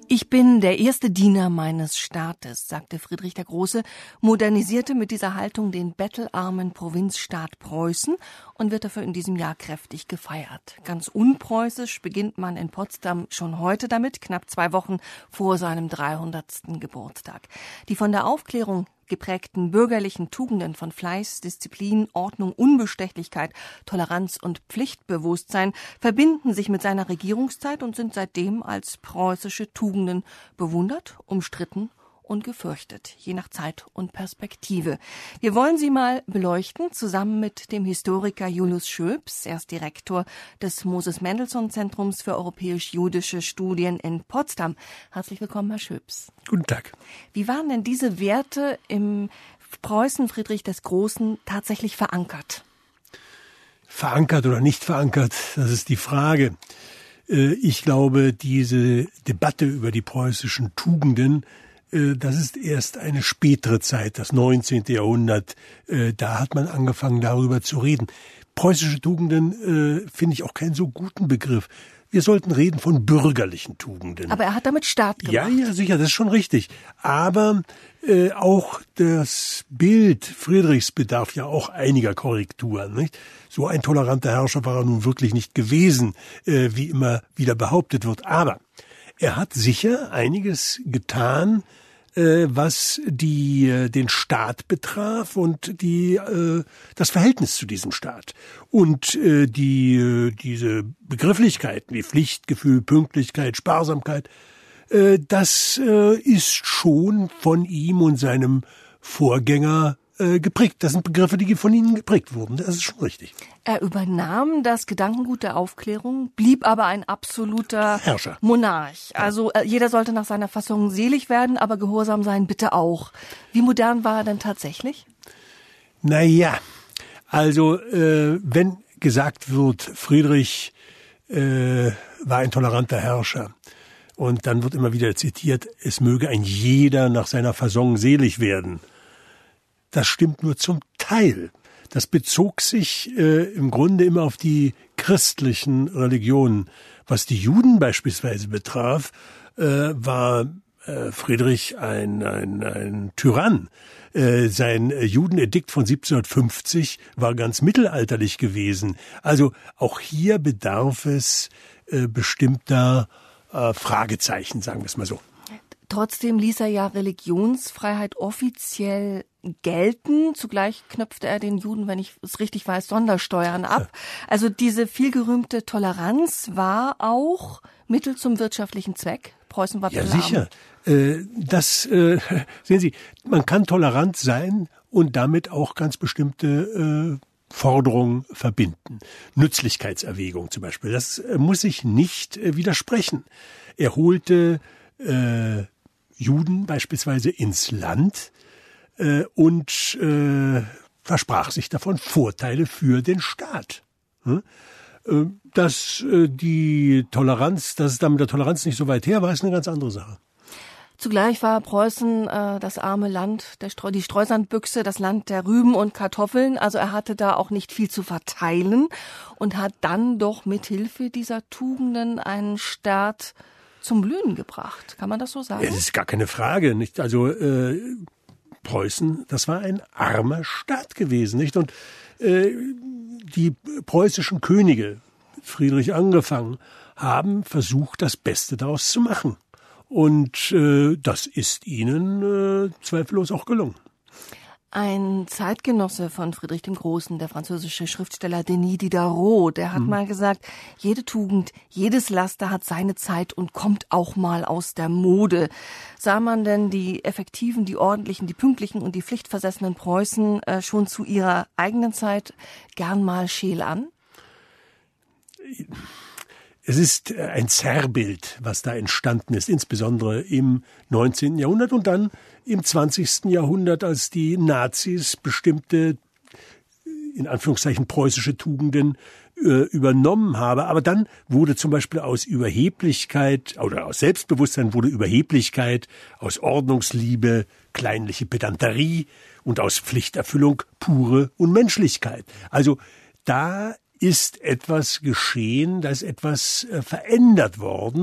Ich bin der erste Diener meines Staates, sagte Friedrich der Große, modernisierte mit dieser Haltung den bettelarmen Provinzstaat Preußen und wird dafür in diesem Jahr kräftig gefeiert. Ganz unpreußisch beginnt man in Potsdam schon heute damit, knapp 2 Wochen vor seinem 300. Geburtstag. Die von der Aufklärung geprägten bürgerlichen Tugenden von Fleiß, Disziplin, Ordnung, Unbestechlichkeit, Toleranz und Pflichtbewusstsein verbinden sich mit seiner Regierungszeit und sind seitdem als preußische Tugenden bewundert, umstritten und gefürchtet, je nach Zeit und Perspektive. Wir wollen sie mal beleuchten, zusammen mit dem Historiker Julius Schöps. Er ist Direktor des Moses-Mendelssohn-Zentrums für europäisch-jüdische Studien in Potsdam. Herzlich willkommen, Herr Schöps. Guten Tag. Wie waren denn diese Werte im Preußen Friedrich des Großen tatsächlich verankert? Verankert oder nicht verankert, das ist die Frage. Ich glaube, diese Debatte über die preußischen Tugenden, das ist erst eine spätere Zeit, das 19. Jahrhundert. Da hat man angefangen, darüber zu reden. Preußische Tugenden finde ich auch keinen so guten Begriff. Wir sollten reden von bürgerlichen Tugenden. Aber er hat damit Staat gemacht. Ja, sicher, das ist schon richtig. Aber auch das Bild Friedrichs bedarf ja auch einiger Korrekturen, nicht? So ein toleranter Herrscher war er nun wirklich nicht gewesen, wie immer wieder behauptet wird. Aber er hat sicher einiges getan, was den Staat betraf und das Verhältnis zu diesem Staat. Und diese Begrifflichkeiten wie Pflichtgefühl, Pünktlichkeit, Sparsamkeit, das ist schon von ihm und seinem Vorgänger geprägt. Das sind Begriffe, die von ihnen geprägt wurden. Das ist schon richtig. Er übernahm das Gedankengut der Aufklärung, blieb aber ein absoluter Herrscher. Monarch. Also jeder sollte nach seiner Fassung selig werden, aber gehorsam sein bitte auch. Wie modern war er denn tatsächlich? Naja, also wenn gesagt wird, Friedrich war ein toleranter Herrscher, und dann wird immer wieder zitiert, es möge ein jeder nach seiner Fassung selig werden. Das stimmt nur zum Teil. Das bezog sich im Grunde immer auf die christlichen Religionen. Was die Juden beispielsweise betraf, war Friedrich ein Tyrann. Sein Judenedikt von 1750 war ganz mittelalterlich gewesen. Also auch hier bedarf es bestimmter Fragezeichen, sagen wir es mal so. Trotzdem ließ er ja Religionsfreiheit offiziell gelten. Zugleich knöpfte er den Juden, wenn ich es richtig weiß, Sondersteuern ab. Also diese vielgerühmte Toleranz war auch Mittel zum wirtschaftlichen Zweck. Preußen war bettelarm. Ja, sicher. Sehen Sie, man kann tolerant sein und damit auch ganz bestimmte Forderungen verbinden. Nützlichkeitserwägung zum Beispiel. Das muss ich nicht widersprechen. Er holte Juden beispielsweise ins Land und versprach sich davon Vorteile für den Staat. Dass es da mit der Toleranz nicht so weit her war, ist eine ganz andere Sache. Zugleich war Preußen das arme Land, die Streusandbüchse, das Land der Rüben und Kartoffeln. Also er hatte da auch nicht viel zu verteilen und hat dann doch mithilfe dieser Tugenden einen Staat zum Blühen gebracht. Kann man das so sagen? Ja, das ist gar keine Frage, nicht? Also Preußen, das war ein armer Staat gewesen, nicht? Und die preußischen Könige, Friedrich angefangen, haben versucht, das Beste daraus zu machen. Und das ist ihnen zweifellos auch gelungen. Ein Zeitgenosse von Friedrich dem Großen, der französische Schriftsteller Denis Diderot, der hat mal gesagt, jede Tugend, jedes Laster hat seine Zeit und kommt auch mal aus der Mode. Sah man denn die effektiven, die ordentlichen, die pünktlichen und die pflichtversessenen Preußen schon zu ihrer eigenen Zeit gern mal scheel an? Es ist ein Zerrbild, was da entstanden ist, insbesondere im 19. Jahrhundert und dann im 20. Jahrhundert, als die Nazis bestimmte, in Anführungszeichen, preußische Tugenden übernommen haben. Aber dann wurde zum Beispiel aus Überheblichkeit oder aus Selbstbewusstsein wurde Überheblichkeit, aus Ordnungsliebe kleinliche Pedanterie und aus Pflichterfüllung pure Unmenschlichkeit. Also da ist etwas geschehen, da ist etwas verändert worden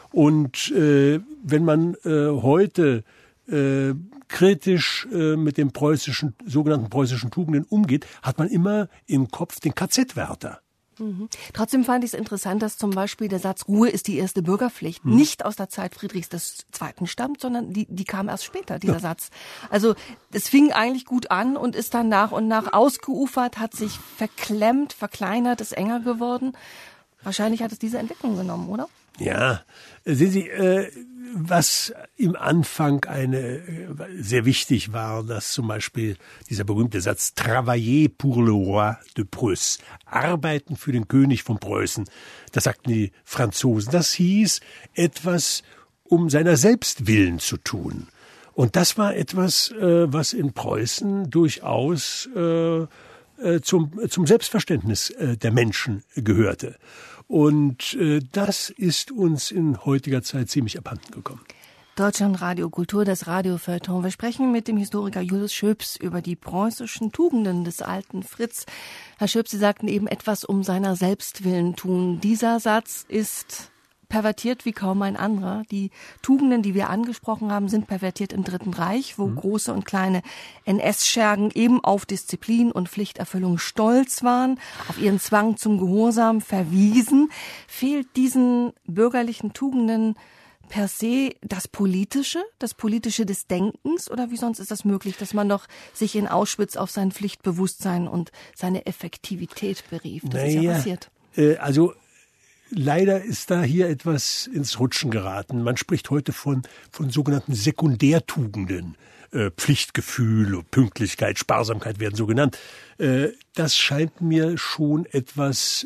Und wenn man heute kritisch mit den sogenannten preußischen Tugenden umgeht, hat man immer im Kopf den KZ-Wärter. Trotzdem fand ich es interessant, dass zum Beispiel der Satz Ruhe ist die erste Bürgerpflicht nicht aus der Zeit Friedrichs II. Stammt, sondern die kam erst später, dieser Satz. Also es fing eigentlich gut an und ist dann nach und nach ausgeufert, hat sich verklemmt, verkleinert, ist enger geworden. Wahrscheinlich hat es diese Entwicklung genommen, oder? Ja, sehen Sie, was im Anfang sehr wichtig war, dass zum Beispiel dieser berühmte Satz Travailler pour le roi de Prusse, arbeiten für den König von Preußen, das sagten die Franzosen. Das hieß, etwas um seiner selbst willen zu tun. Und das war etwas, was in Preußen durchaus zum Selbstverständnis der Menschen gehörte. Und das ist uns in heutiger Zeit ziemlich abhanden gekommen. Deutschlandradio Kultur, das Radiofeuilleton. Wir sprechen mit dem Historiker Julius Schöps über die preußischen Tugenden des alten Fritz. Herr Schöps, Sie sagten eben etwas um seiner selbst willen tun. Dieser Satz ist pervertiert wie kaum ein anderer. Die Tugenden, die wir angesprochen haben, sind pervertiert im Dritten Reich, wo große und kleine NS-Schergen eben auf Disziplin und Pflichterfüllung stolz waren, auf ihren Zwang zum Gehorsam verwiesen. Fehlt diesen bürgerlichen Tugenden per se das Politische des Denkens? Oder wie sonst ist das möglich, dass man noch sich in Auschwitz auf sein Pflichtbewusstsein und seine Effektivität berief? Das ist ja passiert. Leider ist da hier etwas ins Rutschen geraten. Man spricht heute von sogenannten Sekundärtugenden. Pflichtgefühl, Pünktlichkeit, Sparsamkeit werden so genannt. Das scheint mir schon etwas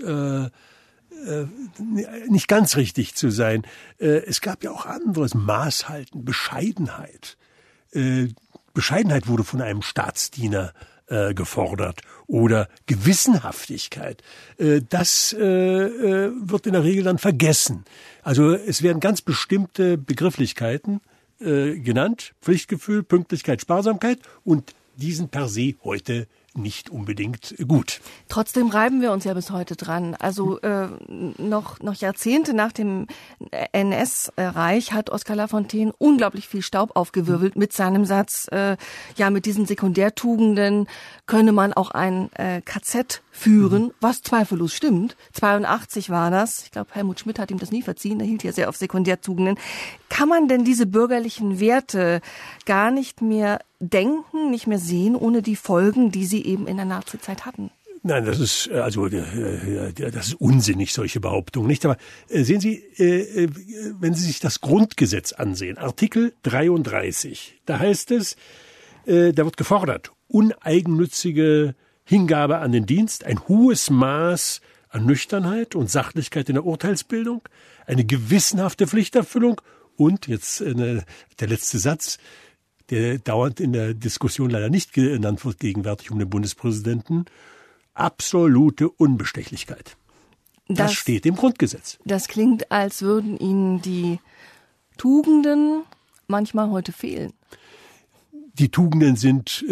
nicht ganz richtig zu sein. Es gab ja auch anderes, Maßhalten, Bescheidenheit. Bescheidenheit wurde von einem Staatsdiener gefordert oder Gewissenhaftigkeit. Das wird in der Regel dann vergessen. Also es werden ganz bestimmte Begrifflichkeiten genannt, Pflichtgefühl, Pünktlichkeit, Sparsamkeit, und die sind per se heute nicht unbedingt gut. Trotzdem reiben wir uns ja bis heute dran. Also noch Jahrzehnte nach dem NS-Reich hat Oskar Lafontaine unglaublich viel Staub aufgewirbelt mit seinem Satz, mit diesen Sekundärtugenden könne man auch ein KZ führen, was zweifellos stimmt. 82 war das. Ich glaube, Helmut Schmidt hat ihm das nie verziehen. Er hielt ja sehr auf Sekundärtugenden. Kann man denn diese bürgerlichen Werte gar nicht mehr denken, nicht mehr sehen, ohne die Folgen, die sie eben in der Nazizeit hatten? Nein, das ist das ist unsinnig, solche Behauptungen, nicht? Aber sehen Sie, wenn Sie sich das Grundgesetz ansehen, Artikel 33, da heißt es, da wird gefordert, uneigennützige Hingabe an den Dienst, ein hohes Maß an Nüchternheit und Sachlichkeit in der Urteilsbildung, eine gewissenhafte Pflichterfüllung und, jetzt der letzte Satz, der dauernd in der Diskussion leider nicht genannt wird, gegenwärtig um den Bundespräsidenten, absolute Unbestechlichkeit. Das steht im Grundgesetz. Das klingt, als würden Ihnen die Tugenden manchmal heute fehlen. Die Tugenden sind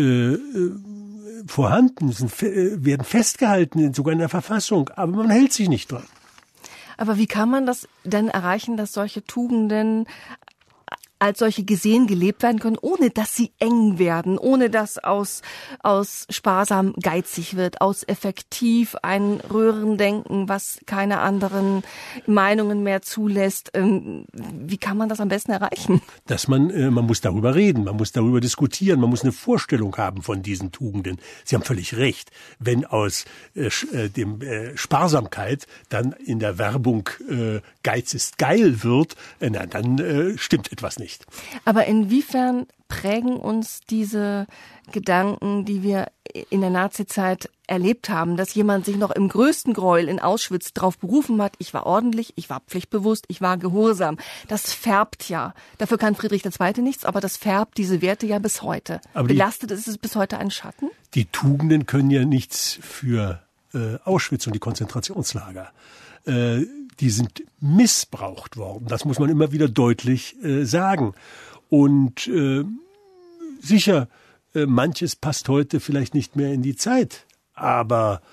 vorhanden, werden festgehalten, sogar in der Verfassung, aber man hält sich nicht dran. Aber wie kann man das denn erreichen, dass solche Tugenden als solche gesehen, gelebt werden können, ohne dass sie eng werden, ohne dass aus sparsam geizig wird, aus effektiv ein Röhrendenken, was keine anderen Meinungen mehr zulässt? Wie kann man das am besten erreichen? Dass man muss darüber reden, man muss darüber diskutieren, man muss eine Vorstellung haben von diesen Tugenden. Sie haben völlig recht. Wenn aus dem Sparsamkeit dann in der Werbung Geiz ist geil wird, dann stimmt etwas nicht. Aber inwiefern prägen uns diese Gedanken, die wir in der Nazizeit erlebt haben, dass jemand sich noch im größten Gräuel in Auschwitz darauf berufen hat, ich war ordentlich, ich war pflichtbewusst, ich war gehorsam. Das färbt ja. Dafür kann Friedrich II. Nichts, aber das färbt diese Werte ja bis heute. Aber belastet ist es bis heute ein Schatten? Die Tugenden können ja nichts für Auschwitz und die Konzentrationslager. Die sind missbraucht worden. Das muss man immer wieder deutlich sagen. Und sicher, manches passt heute vielleicht nicht mehr in die Zeit. Aber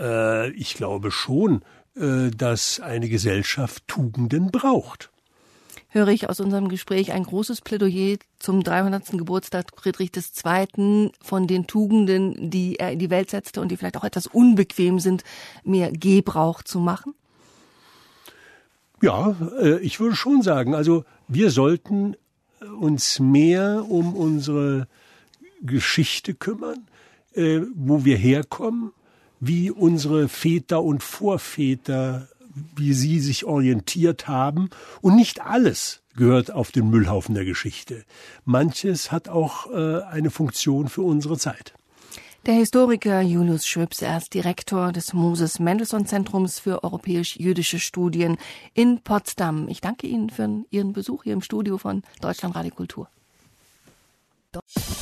ich glaube schon, dass eine Gesellschaft Tugenden braucht. höre ich aus unserem Gespräch ein großes Plädoyer zum 300. Geburtstag Friedrich II. Von den Tugenden, die er in die Welt setzte und die vielleicht auch etwas unbequem sind, mehr Gebrauch zu machen? Ja, ich würde schon sagen, also wir sollten uns mehr um unsere Geschichte kümmern, wo wir herkommen, wie unsere Väter und Vorväter, wie sie sich orientiert haben. Und nicht alles gehört auf den Müllhaufen der Geschichte. Manches hat auch eine Funktion für unsere Zeit. Der Historiker Julius Schwibs, er ist Direktor des Moses-Mendelssohn-Zentrums für europäisch-jüdische Studien in Potsdam. Ich danke Ihnen für Ihren Besuch hier im Studio von Deutschlandradio Kultur.